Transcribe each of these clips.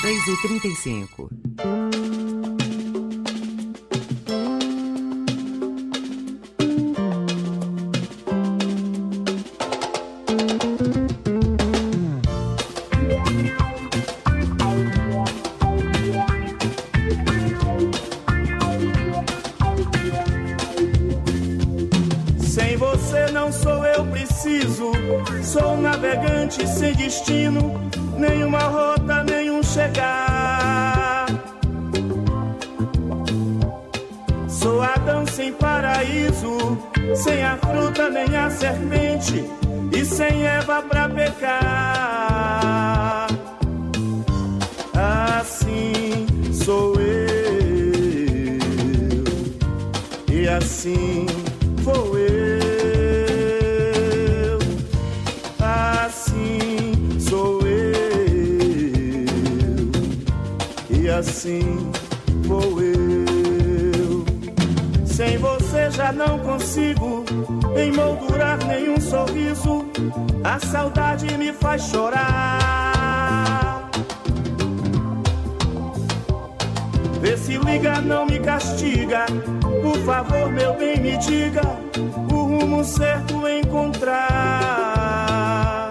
6h35. Sem você não sou eu preciso, sou um navegante sem destino, nenhuma rota, nenhum chegar. Sou Adão sem paraíso, sem a fruta nem a serpente, e sem Eva pra pecar. Assim sou eu, e assim vou eu. Assim sou eu, e assim vou eu. Sem você já não consigo emoldurar nenhum sorriso, a saudade me faz chorar. Vê se liga, não me castiga, por favor, meu bem, me diga o rumo certo encontrar,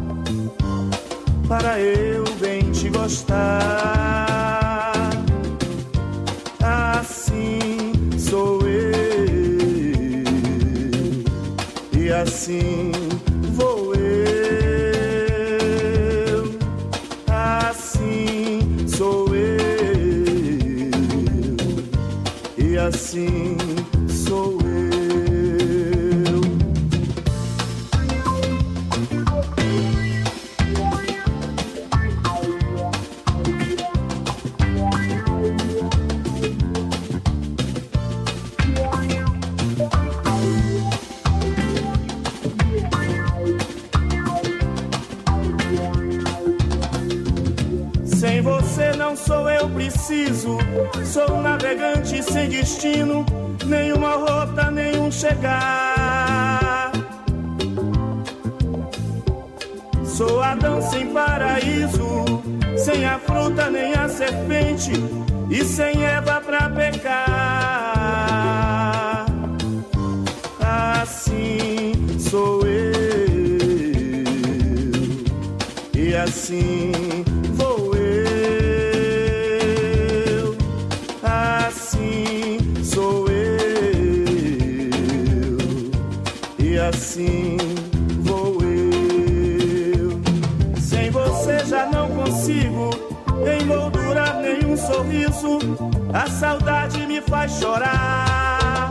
para eu bem te gostar. Assim sou eu, e assim vou eu. Assim sou eu, e assim sou eu. Sem você não sou eu preciso, sou um navegante sem destino, nenhuma rota, nenhum chegar. Sou Adão sem paraíso, sem a fruta nem a serpente, e sem Eva pra pecar. Assim sou eu, e assim vou eu. Assim sou eu, e assim vou eu. Sem você já não consigo emoldurar nenhum sorriso, a saudade me faz chorar.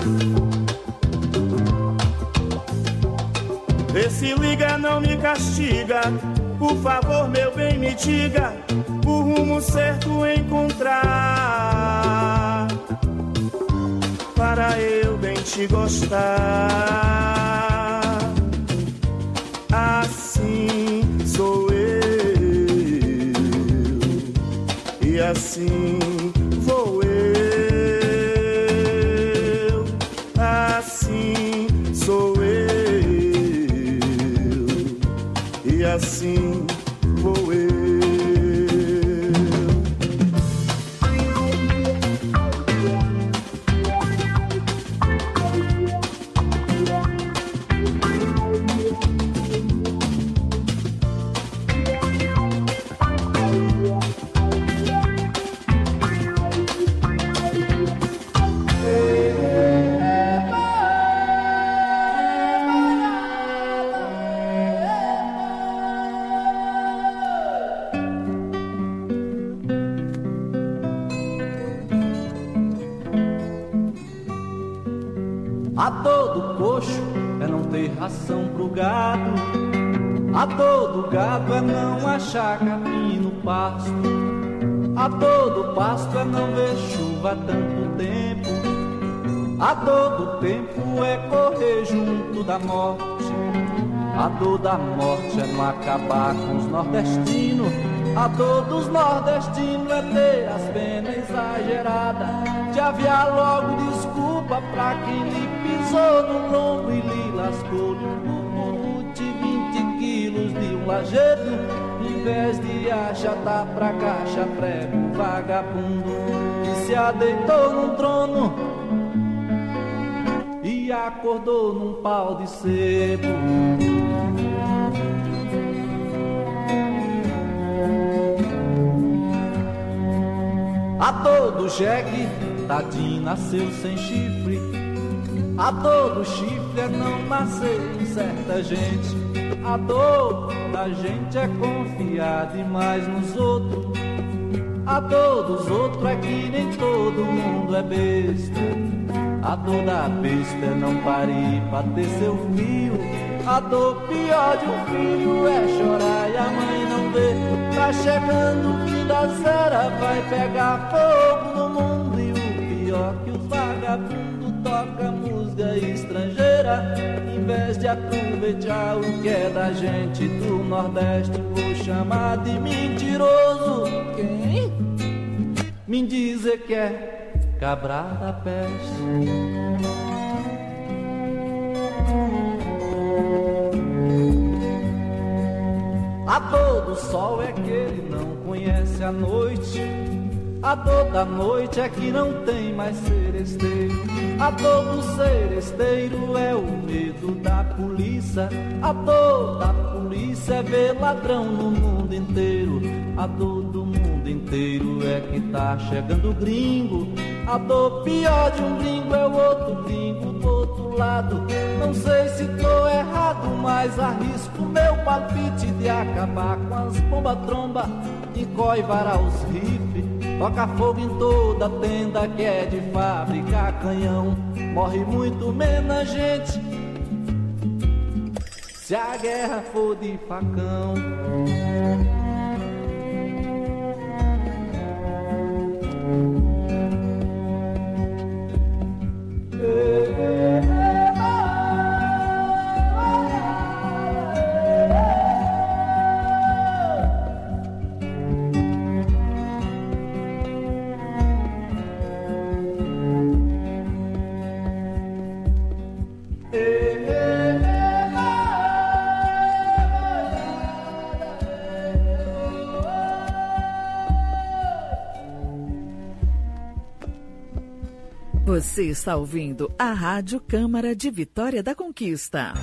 Vê se liga, não me castiga, por favor, meu bem, me diga o rumo certo encontrar, para eu bem te gostar. Assim sou eu, e assim vou eu. Assim sou eu, e assim vou eu. A dor do coxo é não ter ração pro gado, a dor do gado é não achar capim no pasto, a dor do pasto é não ver chuva há tanto tempo, a dor do tempo é correr junto da morte, a dor da morte é não acabar com os nordestinos, a dor dos nordestinos é ter as penas exageradas, de aviar logo desculpa pra quem lhe pisou no lombo e lhe lascou no bumbum de 20 quilos de um lajedo, um Em vez de achatar pra caixa prego, vagabundo que se adeitou num trono e acordou num pau de sebo. A todo jegue, tadinho nasceu sem chifre. A todo chifre é não nascer em certa gente. A dor da gente é confiar demais nos outros. A dor dos outros é que nem todo mundo é besta. A dor da besta é não parir pra ter seu filho. A dor pior de um filho é chorar e a mãe não vê. Tá chegando o fim da zera, vai pegar fogo no mundo. E o pior que os vagabundos tocam música estrangeira. Em vez de aproveitar o que é da gente do Nordeste, vou chamar de mentiroso. Quem? Me dizer que é cabra da peste. A dor do sol é que ele não conhece a noite. A dor da noite é que não tem mais seresteiro. A dor do seresteiro é o medo da polícia. A dor da polícia é ver ladrão no mundo inteiro. A dor do mundo inteiro é que tá chegando gringo. A dor pior de um gringo é o outro gringo do outro lado. Não sei se tô errado, mas arrisco meu palpite de acabar com as bomba-tromba, encoivar os rifles, toca fogo em toda tenda que é de fábrica canhão. Morre muito menos gente se a guerra for de facão. Você está ouvindo a Rádio Câmara de Vitória da Conquista.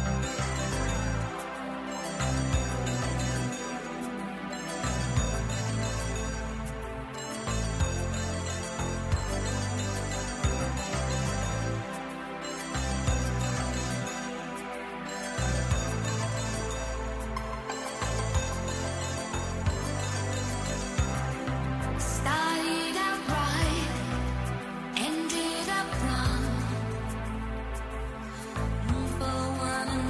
One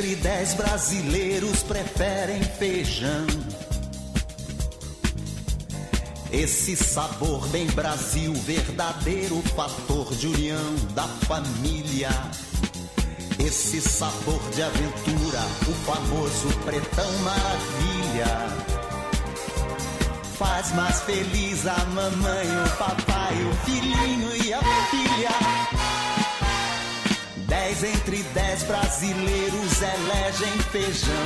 entre 10 brasileiros preferem feijão. Esse sabor bem Brasil, verdadeiro fator de união da família. Esse sabor de aventura, o famoso pretão maravilha. Faz mais feliz a mamãe, o papai, o filhinho e a filha. 10 entre 10 brasileiros elegem feijão.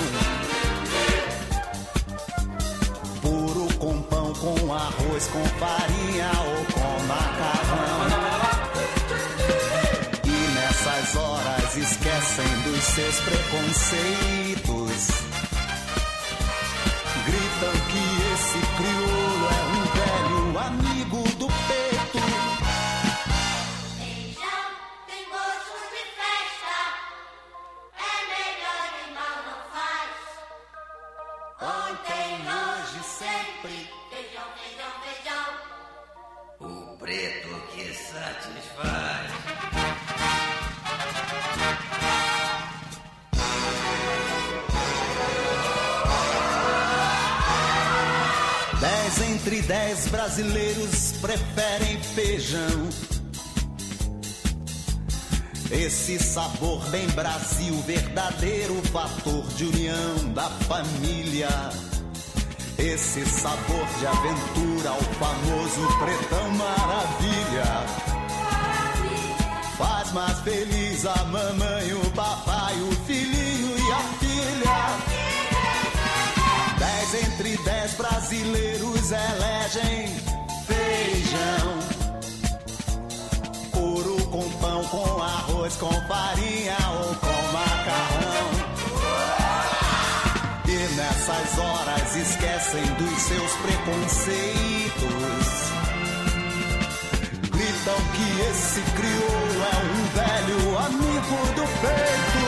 Puro com pão, com arroz, com farinha ou com macarrão. E nessas horas esquecem dos seus preconceitos. Gritam que esse crioulo é um velho amigo do peito. Feijão tem gosto de festa, é melhor e mal não faz. Ontem, hoje, sempre, feijão, feijão, feijão. O preto que satisfaz. 10 entre 10 brasileiros preferem feijão. Esse sabor bem Brasil, verdadeiro fator de união da família. Esse sabor de aventura, o famoso pretão maravilha. Faz mais feliz a mamãe, o papai, o filhinho e a filha. 10 entre 10 brasileiros elegem feijão. Puro com pão, com arroz, com farinha ou com macarrão. E nessas horas esquecem dos seus preconceitos. Gritam que esse crioulo é um velho amigo do peito.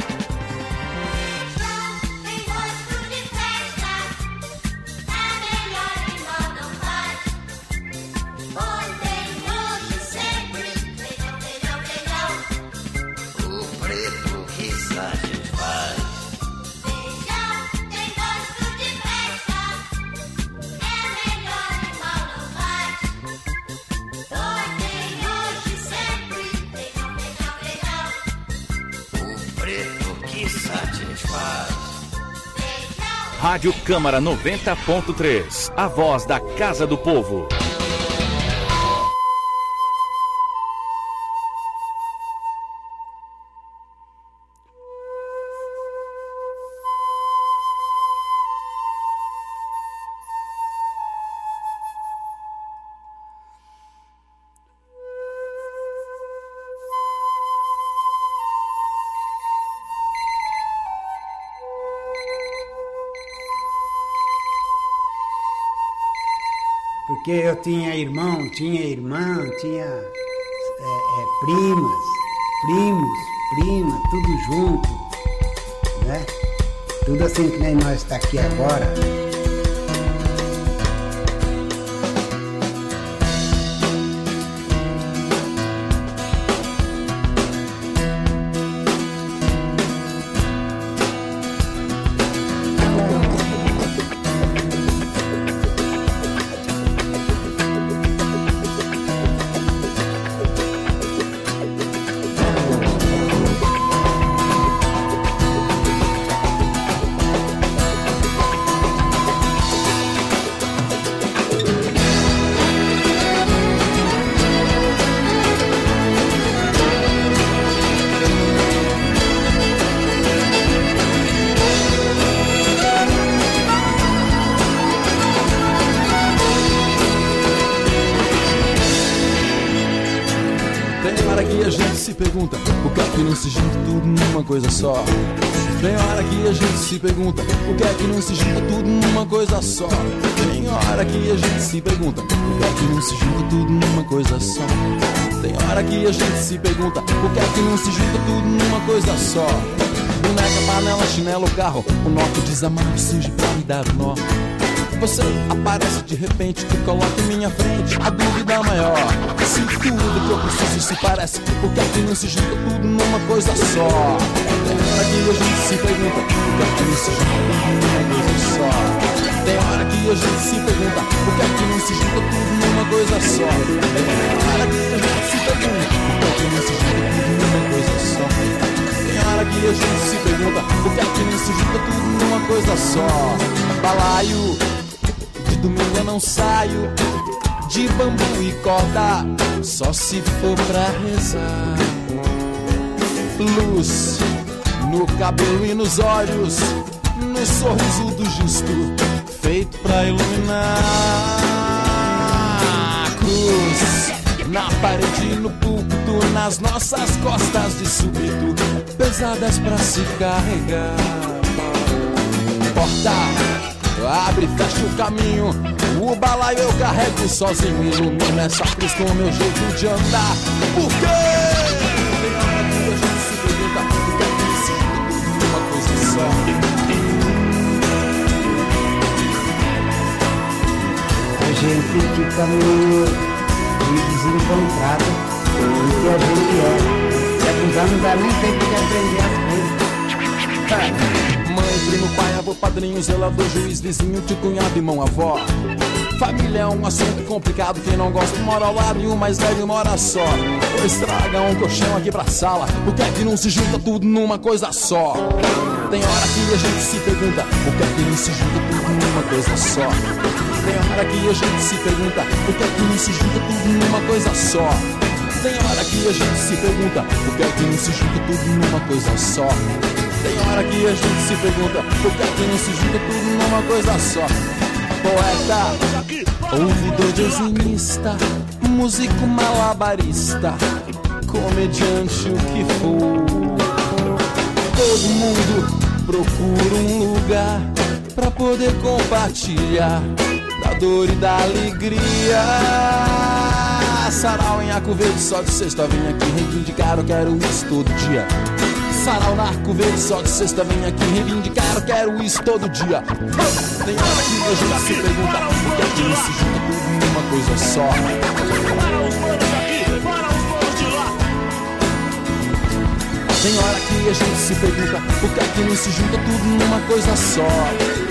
Rádio Câmara 90.3, a voz da Casa do Povo. Porque eu tinha irmão, tinha irmã, tinha primas, primos, prima, tudo junto, né? Tudo assim que nem nós está aqui agora. Pergunta, por que é que não se junta tudo numa coisa só? Tem hora que a gente se pergunta, por que é que não se junta tudo numa coisa só? Tem hora que a gente se pergunta, por que é que não se junta tudo numa coisa só? Tem hora que a gente se pergunta, por que é que não se junta tudo numa coisa só? Boneca, panela, chinelo, carro, o nó que desamarra, surge pra me dar o nó. Você aparece de repente e coloca em minha frente a dúvida maior. Se tudo que eu preciso se parece, por que é que não se junta tudo numa coisa só? Tem hora que a gente se pergunta por que é que não se junta tudo numa coisa só. Tem hora que a gente se pergunta por que é que não se junta tudo numa coisa só. Tem hora que a gente se pergunta por que é que não se junta tudo numa coisa só. Tem hora que a gente se pergunta por que é que não se junta tudo numa coisa só. Balaio, de domingo eu não saio, de bambu e corda, só se for pra rezar. Luz no cabelo e nos olhos, no sorriso do justo, feito pra iluminar. Cruz na parede e no púlpito, nas nossas costas de súbito, pesadas pra se carregar. Porta, abre e fecha o caminho, o balaio eu carrego sozinho, ilumina essa cruz com o meu jeito de andar. Por quê? Tem hora que a gente se pergunta por que é que se junta tudo numa coisa só. A gente fica meio desencontrado do que a gente é. Já não dá nem tempo de aprender as coisas. Mãe, primo, pai, avô, padrinho, zelador, juiz, vizinho, tio, cunhado, irmão, avó. Família é um assunto complicado, quem não gosta mora ao lado e o mais velho mora só. Pois traga um colchão aqui pra sala, por que é que não se junta tudo numa coisa só? Tem hora que a gente se pergunta, por que é que não se junta tudo numa coisa só? Tem hora que a gente se pergunta, por que é que não se junta tudo numa coisa só? Tem hora que a gente se pergunta, por que é que não se junta tudo numa coisa só? Tem hora que a gente se pergunta, por que é que não se junta tudo numa coisa só? Poeta, ouvidor desenhista, músico malabarista, comediante, o que for. Todo mundo procura um lugar pra poder compartilhar da dor e da alegria. Sarau em Arco Verde, só de sexta vem aqui reivindicar, eu quero isso todo dia. Sarau na Arco Verde, só de sexta vem aqui reivindicar, eu quero isso todo dia. Tem hora que a gente se pergunta por que é que não se junta tudo numa coisa só. Para os manos daqui, para os manos de lá. Tem hora que a gente se pergunta por que é que não se junta tudo numa coisa só.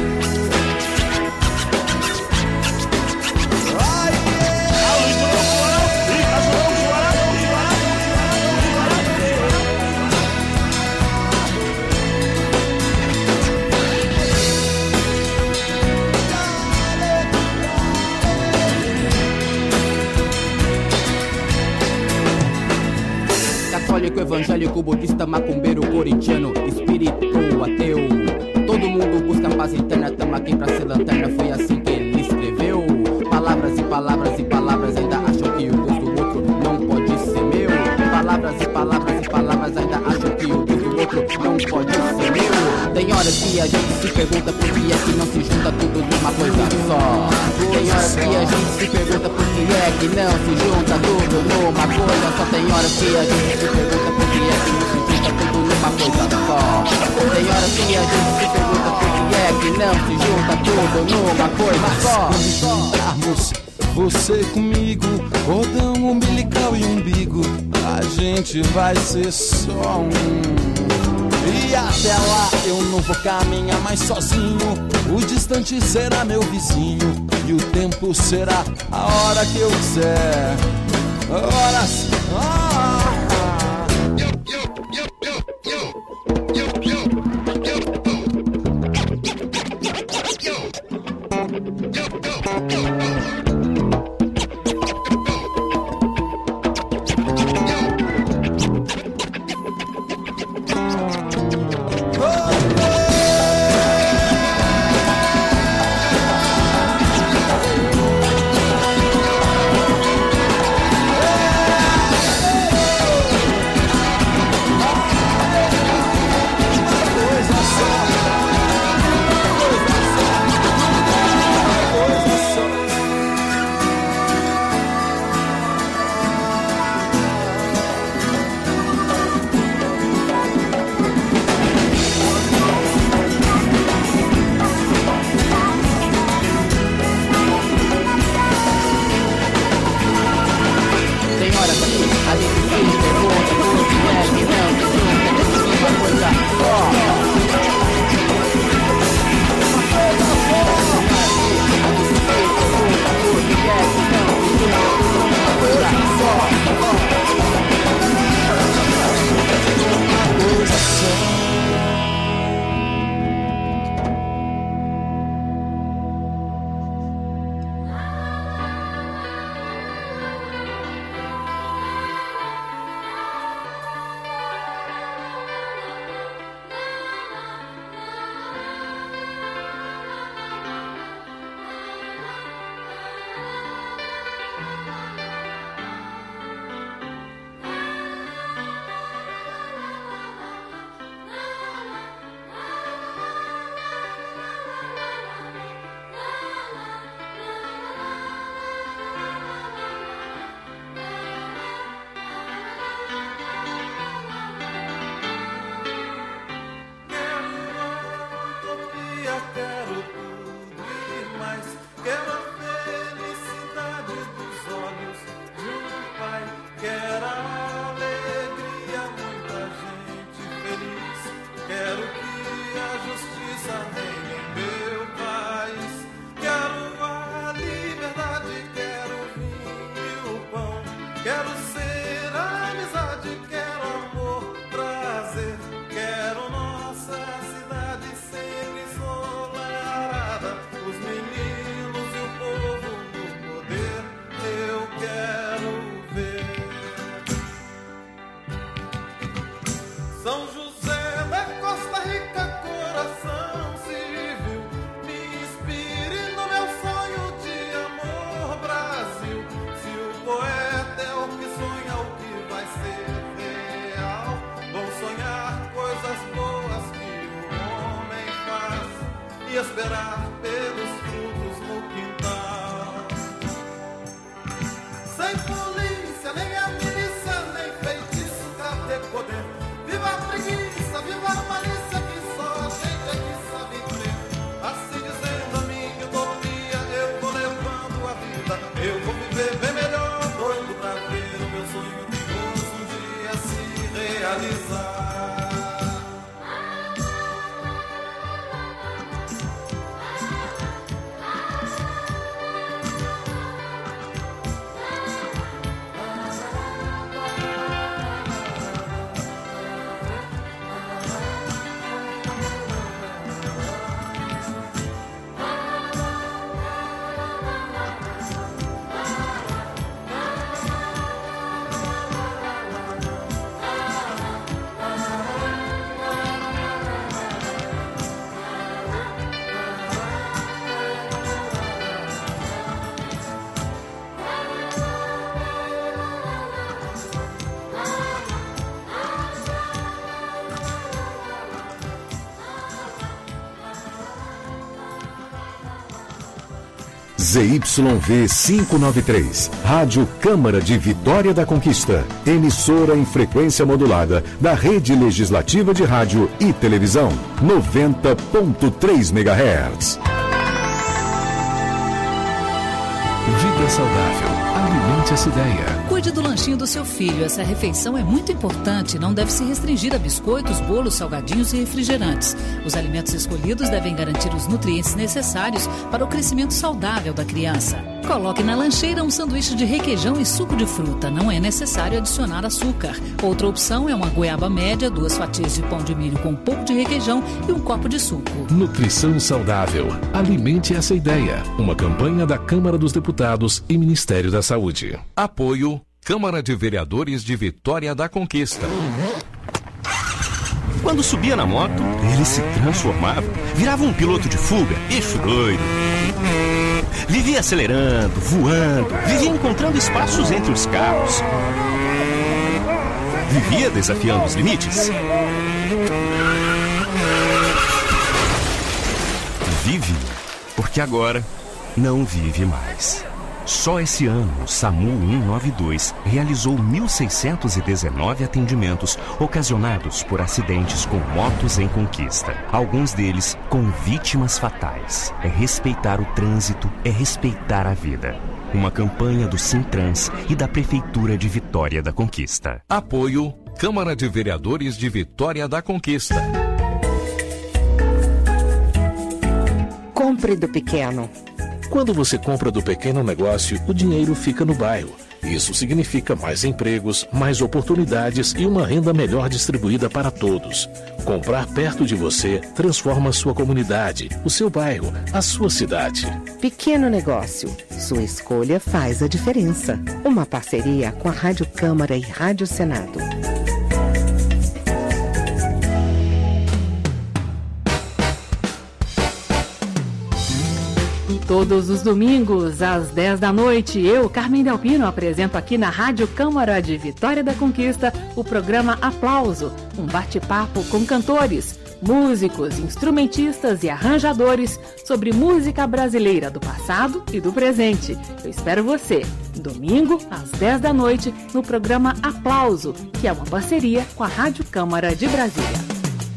Católico, evangélico, budista, macumbeiro, corintiano, espírito, ateu. Todo mundo busca paz interna, tamo aqui pra ser lanterna, foi assim que ele escreveu. Palavras e palavras e palavras ainda acham que o Deus do outro não pode ser meu. Palavras e palavras e palavras ainda acham que o Deus do outro não pode ser meu. Tem horas que a gente se pergunta por que é que não se junta tudo numa coisa só. Tem horas que a gente se pergunta por que é que não se junta tudo numa coisa só. Tem horas que a gente se pergunta por que é que não se junta tudo numa coisa só. Tem horas que a gente se pergunta por que é que não se junta tudo numa coisa só. Quando juntarmos você comigo, cordão umbilical e umbigo, a gente vai ser só um. E até lá eu não vou caminhar mais sozinho, o distante será meu vizinho e o tempo será a hora que eu quiser. Horas. Quero ser amizade, quero amor, prazer. Quero nossa cidade sempre ensolarada. Os meninos e o povo no poder, eu quero ver. São José da Costa Rica, coração civil, me inspire no meu sonho de amor, Brasil. Se o poeta é o que sonha, o que vai ser real, vão sonhar coisas boas que o homem faz e esperar pelos frutos no quintal. Sem polícia, nem a milícia, nem feitiço, cadê poder? Viva a preguiça, viva a malícia, que só a gente é que sabe crer. Assim dizendo a minha utopia, eu vou levando a vida. Eu vou viver bem melhor, doido pra ver o meu sonho de gozo um dia se realizar. ZYV 593, Rádio Câmara de Vitória da Conquista, emissora em frequência modulada da Rede Legislativa de Rádio e Televisão, 90.3 MHz. Vida saudável, alimente essa ideia. Cuide do lanchinho do seu filho. Essa refeição é muito importante e não deve se restringir a biscoitos, bolos, salgadinhos e refrigerantes. Os alimentos escolhidos devem garantir os nutrientes necessários para o crescimento saudável da criança. Coloque na lancheira um sanduíche de requeijão e suco de fruta. Não é necessário adicionar açúcar. Outra opção é uma goiaba média, 2 fatias de pão de milho com um pouco de requeijão e um copo de suco. Nutrição saudável. Alimente essa ideia. Uma campanha da Câmara dos Deputados e Ministério da Saúde. Apoio Câmara de Vereadores de Vitória da Conquista. Quando subia na moto, ele se transformava, virava um piloto de fuga, eixo doido. Vivia acelerando, voando, vivia encontrando espaços entre os carros. Vivia desafiando os limites. Vive, porque agora não vive mais. Só esse ano, o SAMU 192 realizou 1.619 atendimentos ocasionados por acidentes com motos em Conquista. Alguns deles com vítimas fatais. É respeitar o trânsito, é respeitar a vida. Uma campanha do Sintrans e da Prefeitura de Vitória da Conquista. Apoio Câmara de Vereadores de Vitória da Conquista. Compre do pequeno. Quando você compra do pequeno negócio, o dinheiro fica no bairro. Isso significa mais empregos, mais oportunidades e uma renda melhor distribuída para todos. Comprar perto de você transforma a sua comunidade, o seu bairro, a sua cidade. Pequeno negócio. Sua escolha faz a diferença. Uma parceria com a Rádio Câmara e Rádio Senado. Todos os domingos, às 10 da noite, eu, Carmen Delpino, apresento aqui na Rádio Câmara de Vitória da Conquista o programa Aplauso, um bate-papo com cantores, músicos, instrumentistas e arranjadores sobre música brasileira do passado e do presente. Eu espero você, domingo, às 10 da noite, no programa Aplauso, que é uma parceria com a Rádio Câmara de Brasília.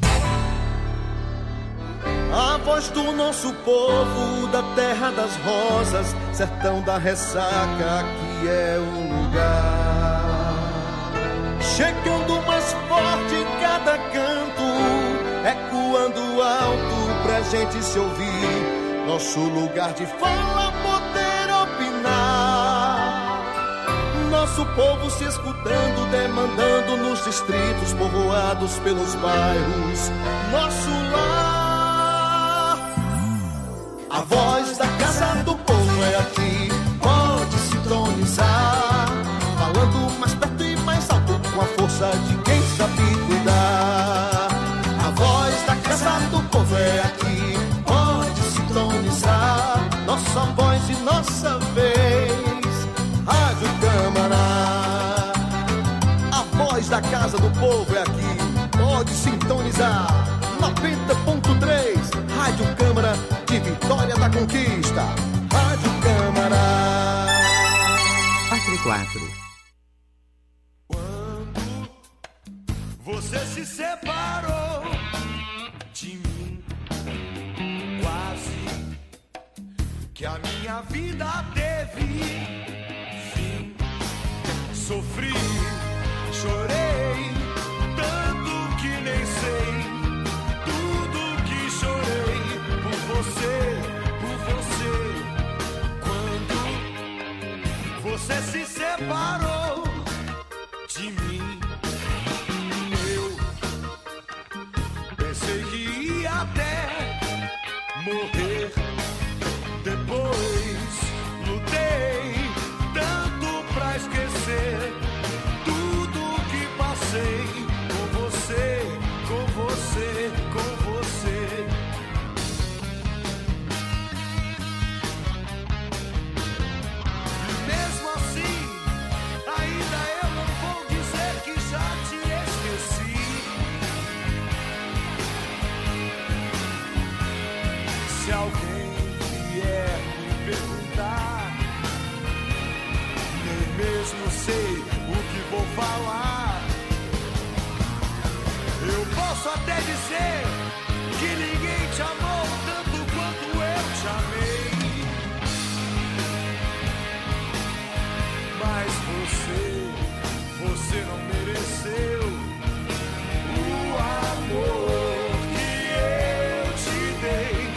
A voz do nosso povo, da terra das rosas, sertão da ressaca, aqui é um lugar. Chegando mais forte em cada canto, ecoando alto pra gente se ouvir. Nosso lugar de fala, poder opinar. nosso povo se escutando, demandando nos distritos povoados pelos bairros, nosso lar. A voz da Casa do Povo é aqui, pode sintonizar, falando mais perto e mais alto, com a força de quem sabe cuidar. A voz da Casa do Povo é aqui, pode sintonizar, nossa voz e nossa vez, Rádio Câmara. A voz da Casa do Povo é aqui, pode sintonizar, 90.3, Rádio Câmara de Vitória da Conquista, Rádio Câmara. 4 Você se separou de mim, quase que a minha vida teve fim. Sofri, chorei, tanto que nem sei tudo que chorei por você, quando você se separou de mim. Pensei que ia até morrer. Depois lutei tanto pra esquecer tudo que passei com você, com você, com você. Mesmo assim, ainda eu não vou dizer que já te esqueci. Se alguém vier me perguntar, nem mesmo sei o que vou falar. Eu posso até dizer que ninguém te amou tanto quanto eu te amei. Mas você não mereceu o amor que eu te dei.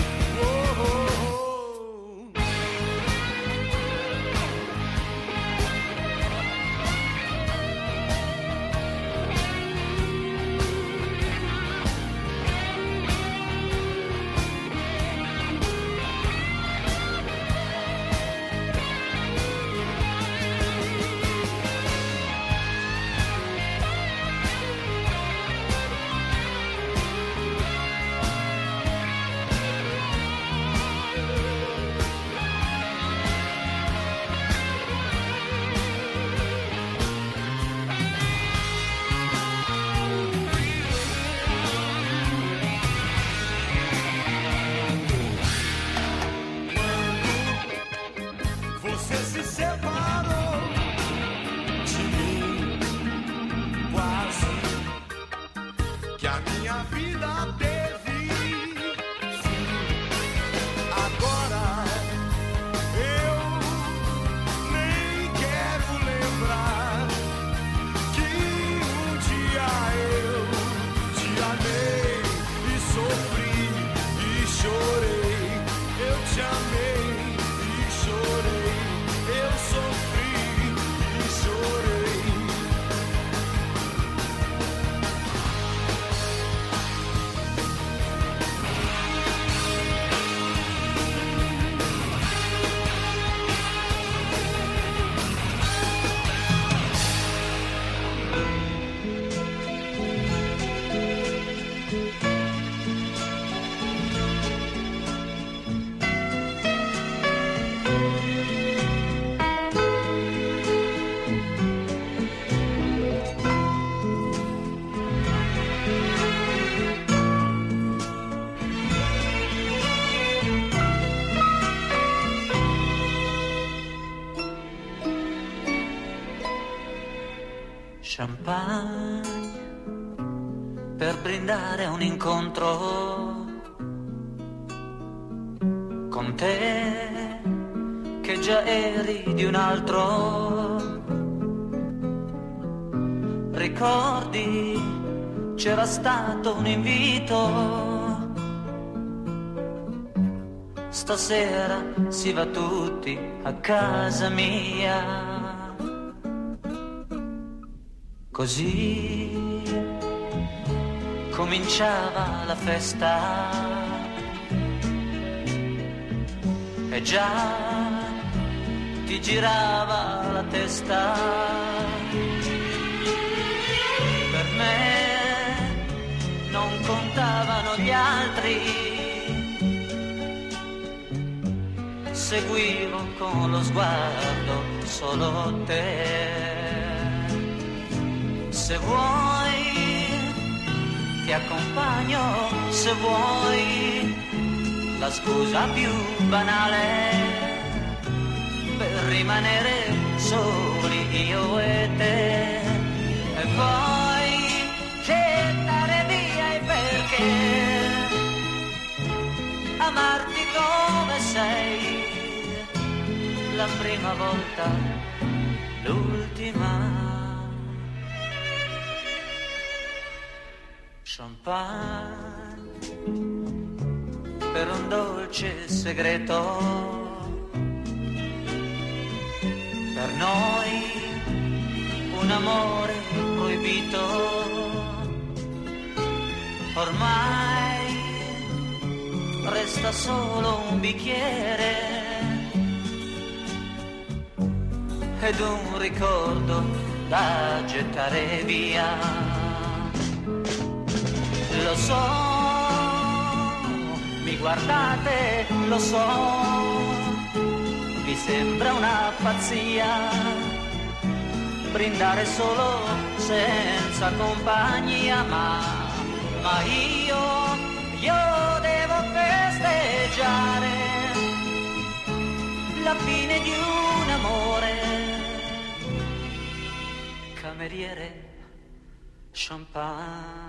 Champagne per brindare un incontro con te che già eri di un altro. Ricordi, c'era stato un invito, stasera si va tutti a casa mia. Così cominciava la festa e già ti girava la testa. Per me non contavano gli altri, seguivo con lo sguardo solo te. Se vuoi ti accompagno, se vuoi la scusa più banale per rimanere soli io e te. E poi gettare via il perché, amarti come sei, la prima volta, l'ultima. Champagne per un dolce segreto, per noi un amore proibito. Ormai resta solo un bicchiere ed un ricordo da gettare via. Lo so, mi guardate, lo so, vi sembra una pazzia brindare solo senza compagnia, ma io devo festeggiare la fine di un amore. Cameriere, champagne.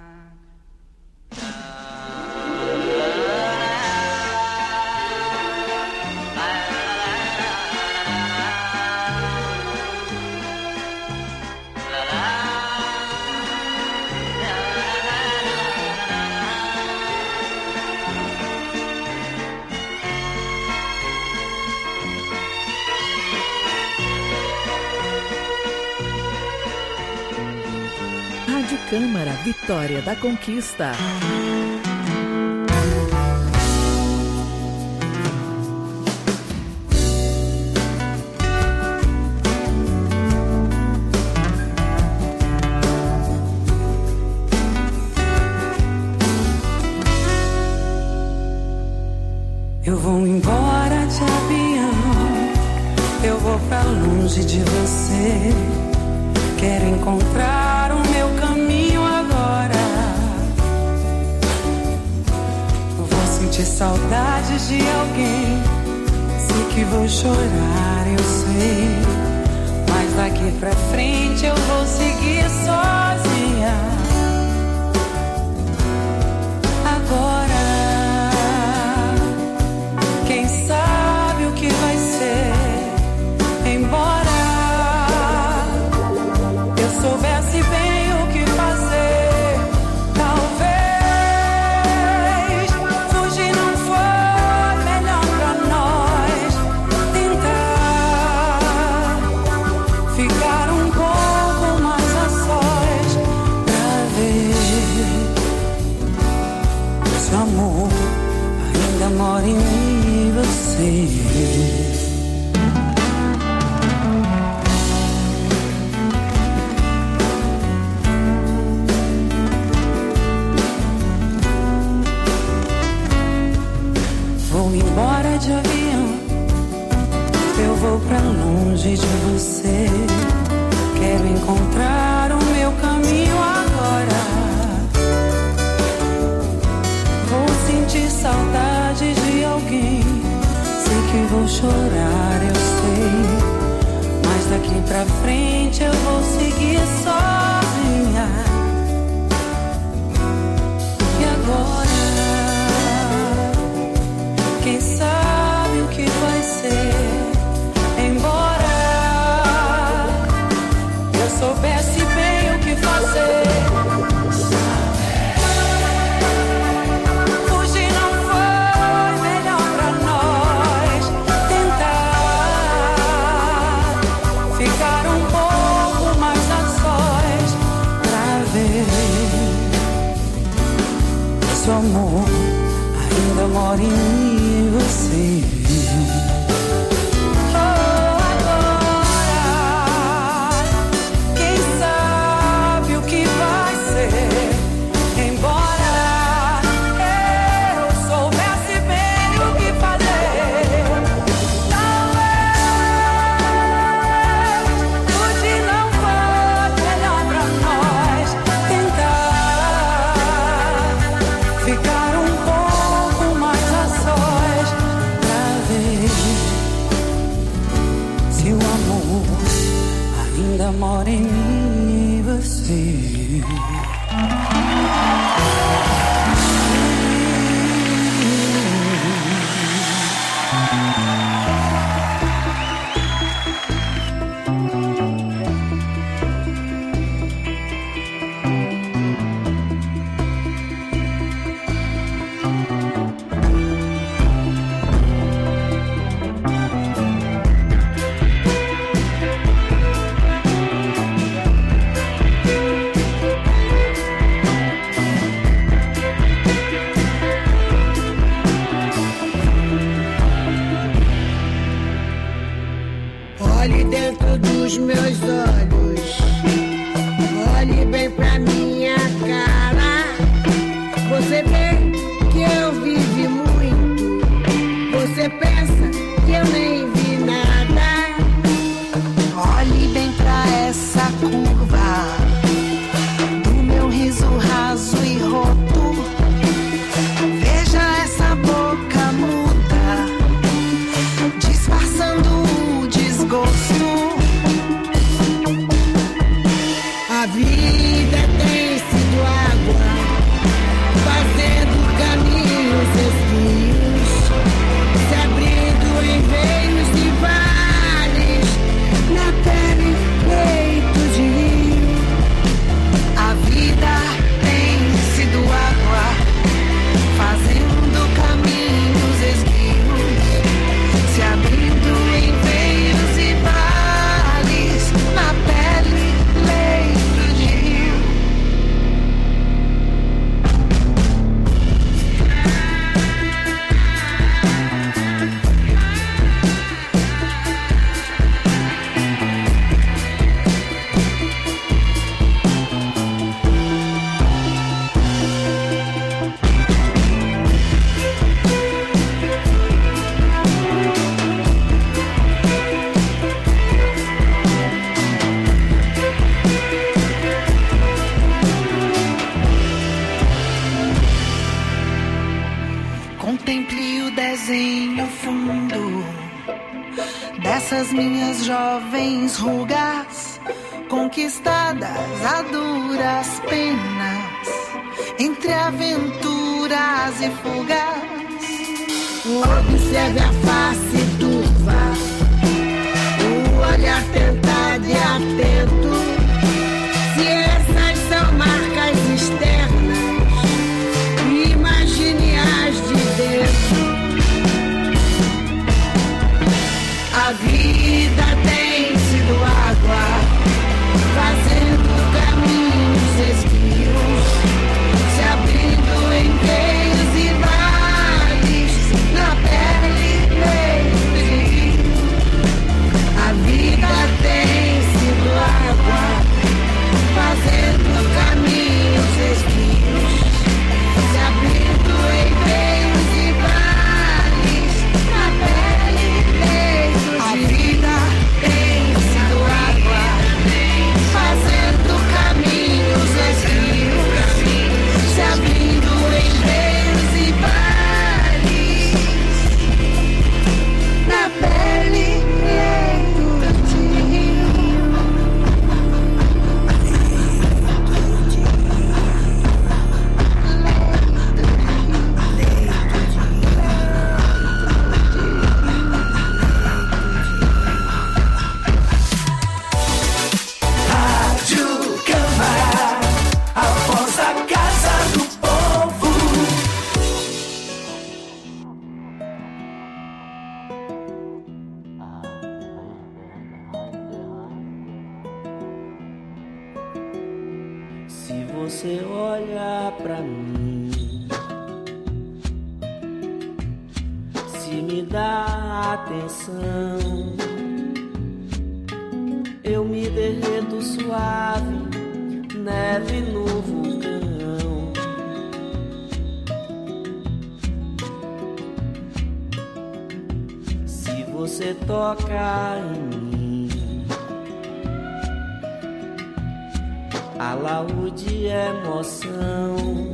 Rádio Câmara, Vitória da Conquista. Eu vou embora de avião, eu vou pra longe de você. Quero encontrar o meu caminho agora. Vou sentir saudade de alguém, sei que vou chorar, eu sei. Mas daqui pra frente eu vou seguir sozinha. Agora, quem sabe o que vai ser? Embora eu soubesse bem o que fazer, talvez fugir não foi melhor pra nós. Tentar ficar um pouco mais a sós pra ver se o amor ainda mora em mim e você. Embora de avião, eu vou pra longe de você. Quero encontrar o meu caminho agora. Vou sentir saudade de alguém, sei que vou chorar, eu sei. Mas daqui pra frente eu vou seguir sozinha. E agora, quem sabe o que vai ser? Embora eu soubesse bem o que fazer, fugir não foi melhor pra nós. Tentar ficar um pouco mais mora em mim e você. Olhe dentro dos meus olhos, olhe bem pra minha cara. Você vê que eu vivi muito, você pensa que eu nem vi nada. Olhe bem pra essa curva do meu riso raso e roto. Veja essa boca muda, disfarçando o desgosto. A vida tem sido água, fazendo caminhos esguios, se abrindo em veios e vales, na pele, leito de rio. A vida tem sido água, fazendo caminhos esguios, se abrindo em veios e vales, na pele, leito de rio. Contemple o desenho fundo dessas minhas jovens rugas, conquistadas a duras penas, entre aventuras e fugas. Observe a face turva, o olhar tentado e atento. Se essas são marcas externas, imagine as de dentro. A vida tem sido água, fazendo caminhos esguios, se abrindo em veios e vales, na pele, leito de rio. A vida tem sido água, fazendo caminhos esguios, se abrindo em veios e vales, na pele, leito de rio. A vida tem sido água, fazendo caminhos esguios, se abrindo em veios e vales, na pele, leito de rio. Rádio Câmara, a voz da casa do povo. Se você olhar pra mim, se me dá atenção, eu me derreto suave, neve no vulcão. Se você toca em mim, alaúde emoção,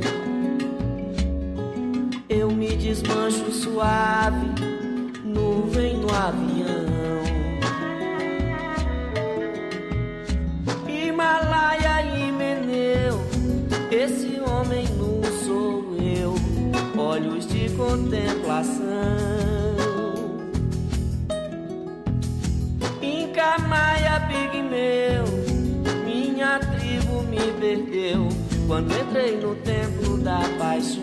eu me desmancho suave, nuvem no avião. contemplação. Inca, Maia, Pigmeu, minha tribo me perdeu quando entrei no templo da paixão.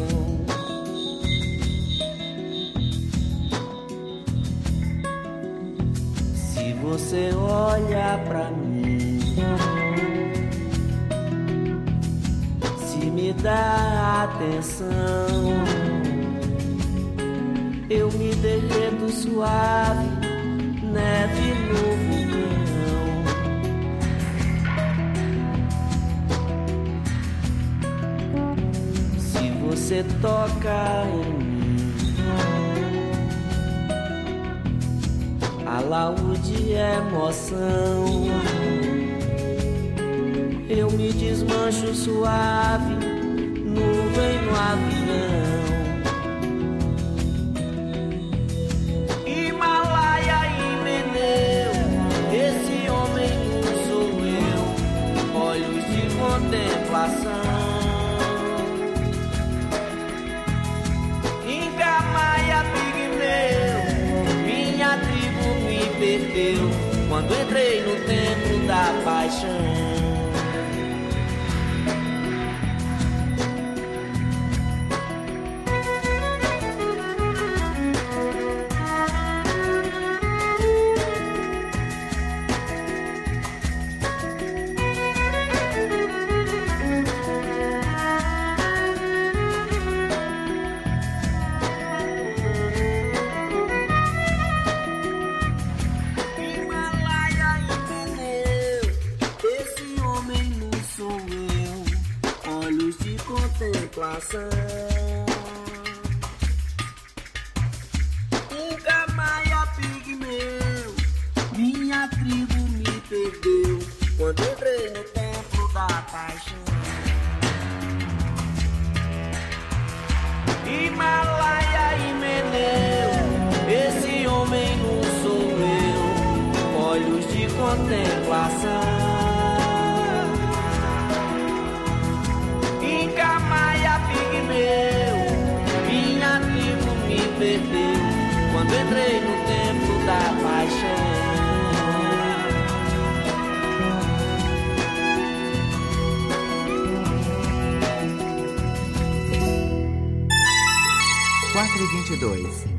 Se você olha pra mim, se me dá atenção, eu me derreto suave, neve no vulcão. Se você toca em mim, alaúde é emoção. Eu me desmancho suave, nuvem no avião. Himalaia e Meneu, esse homem não sou eu, olhos de contemplação. Inca, Maia, Pigmeu, minha tribo me perdeu quando entrei no templo da paixão. Inca, Maia, Pigmeu, minha tribo me perdeu quando entrei no templo da paixão. Himalaia e Meneu, esse homem não sou eu, olhos de contemplação. Inca, Maia, Pigmeu, minha tribo me perdeu quando entrei no templo da paixão. 4h22.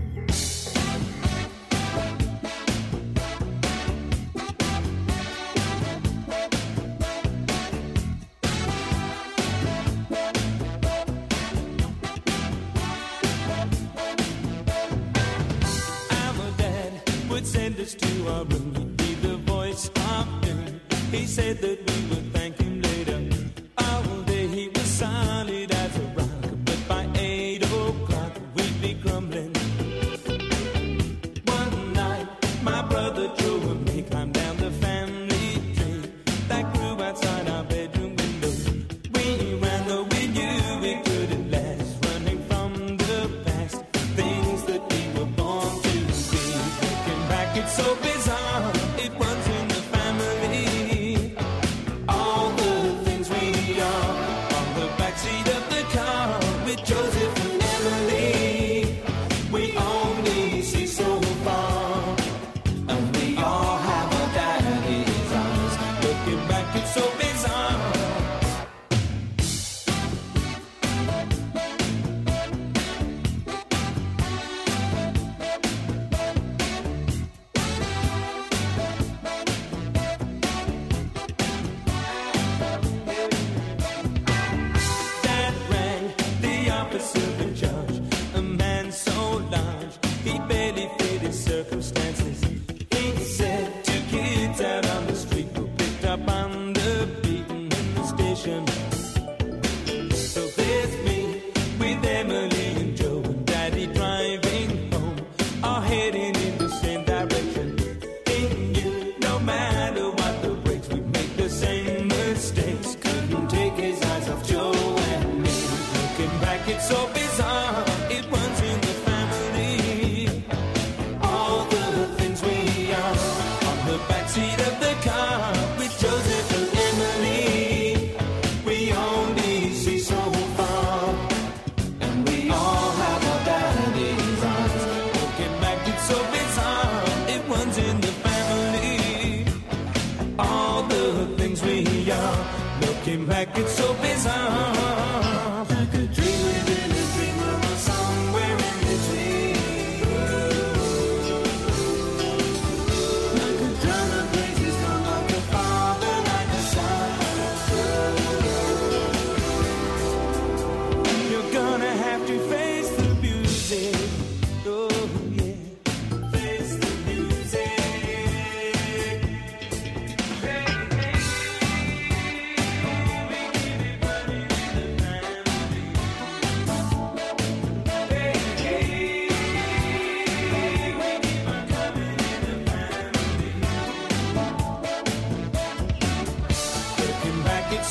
Send us to our room, he'd be the voice of doom. He said that we would thank him later. All day he was solid as a rock, but by 8 o'clock we'd be crumbling. One night my brother Joe and me climbed down the family tree that grew outside our bedroom window. We ran though we knew it couldn't last, running from the past, things that we were born to see. Looking back, it's so bizarre, it runs in the family. All the things we are on the backseat of the car with Joseph and Emily. We only see so far, and we all have our daddy's eyes. Looking back, it's so bizarre. Dad rang the officer in charge, a man so large he barely fit his circumstances. He said 2 kids out on the street were picked up on the beaten in the station. So there's me with Emily and Joe and Daddy driving home, all heading in the same direction. He knew no matter what the brakes, we'd make the same mistakes. Couldn't take his eyes off Joe and me. Looking back, it's so bizarre, it runs in the family. All the things we are on the backseat of the car with Joseph and Emily. We only see so far, and we all have our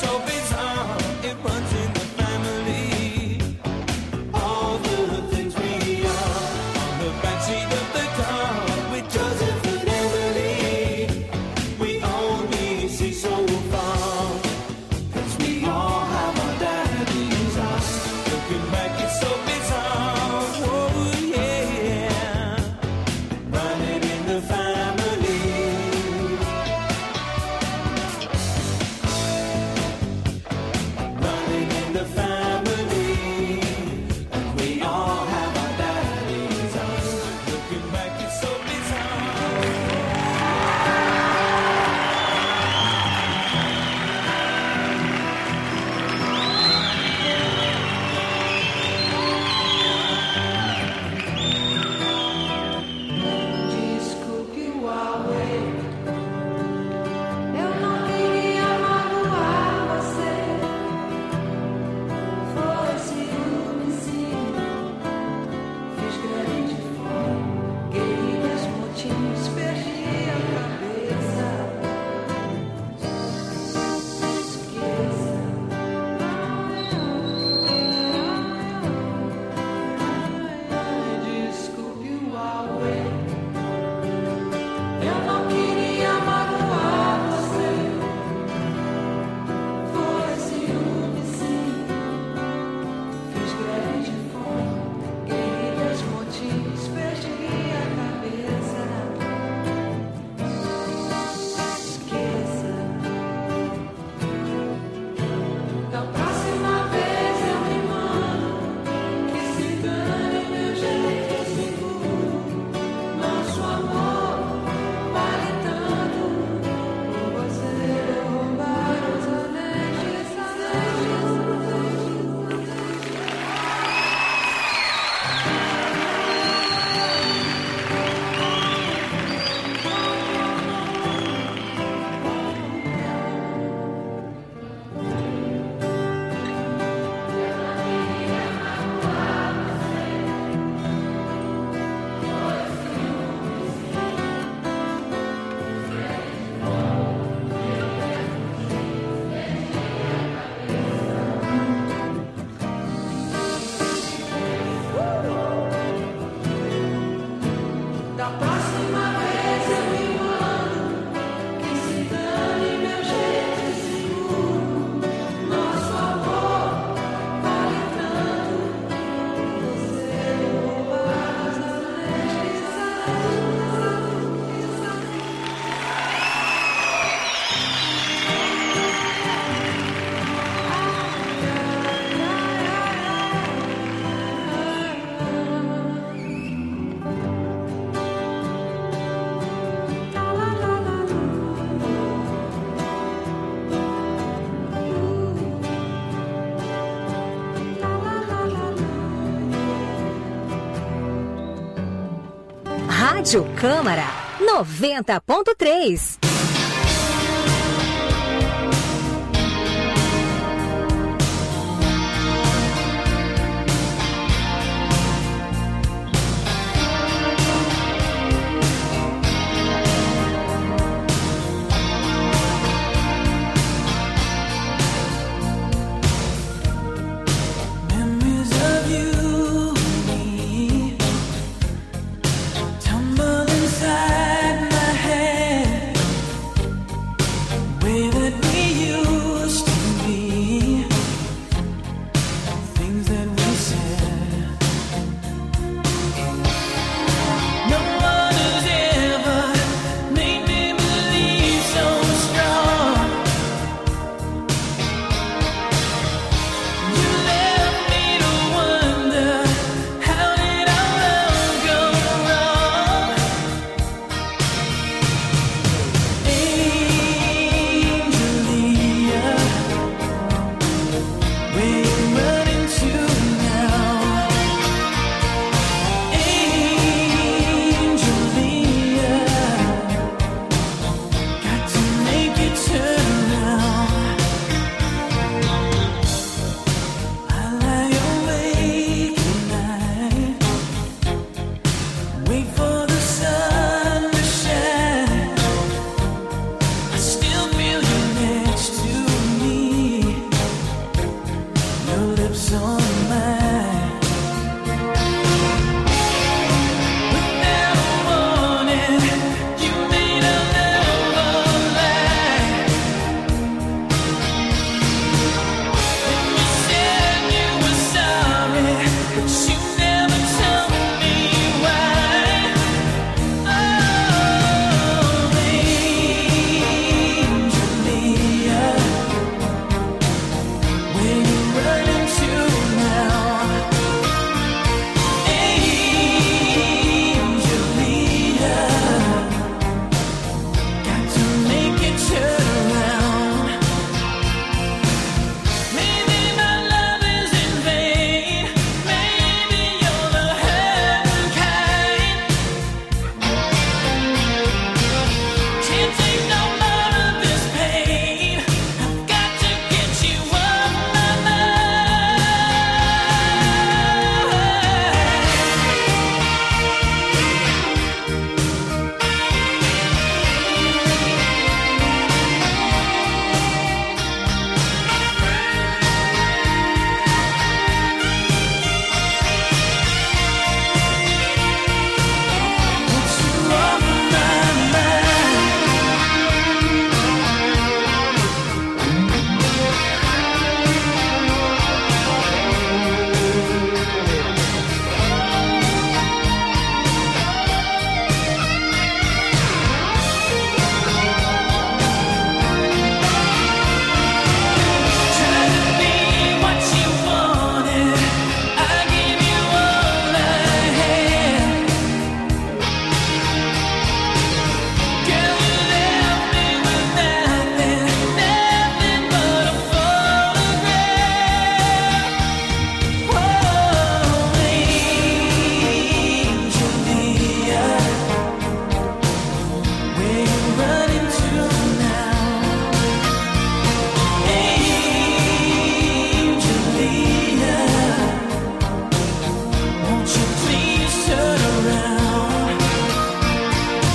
so bizarre. It runs in the family. All the things we are on the backseat of the car with Joseph and Emily. We only see so far, 'cause we all have our daddy's eyes. Looking back, it's so bizarre. Oh yeah, running in the family. Running in the family. And we all have our daddy's eyes. Looking back, it's so Desculpe o away. Eu não queria magoar você. Foi ciúme, sim. Fiz grande fome, guerrilhas, motins, perdi a cabeça. Esqueça. Desculpe o away. Eu não queria magoar você. Foi ciúme, sim. Fiz grande fome, guerrilhas, motins, perdi a cabeça. Esqueça. Da próxima vez eu me mando. Que se dane meu jeito seguro. Nosso amor vale tanto. Por você roubar os anéis de Da próxima vez eu me mando. Que se dane meu jeito seguro. Nosso amor vale tanto. Você roubar os anéis de Rádio Câmara 90.3.